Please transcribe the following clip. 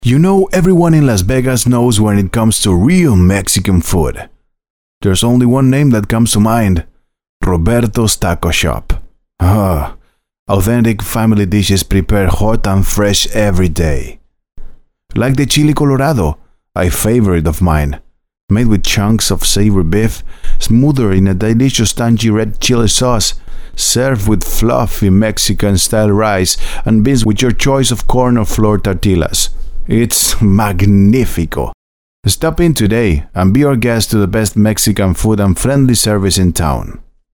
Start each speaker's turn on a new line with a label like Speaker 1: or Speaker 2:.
Speaker 1: You know, everyone in Las Vegas knows when it comes to real Mexican food. There's only one name that comes to mind: Roberto's Taco Shop. Authentic family dishes prepared hot and fresh every day. Like the chili colorado, a favorite of mine. Made with chunks of savory beef, smothered in a delicious tangy red chili sauce, served with fluffy Mexican-style rice and beans with your choice of corn or flour tortillas. It's magnifico. Stop in today and be our guest to the best Mexican food and friendly service in town.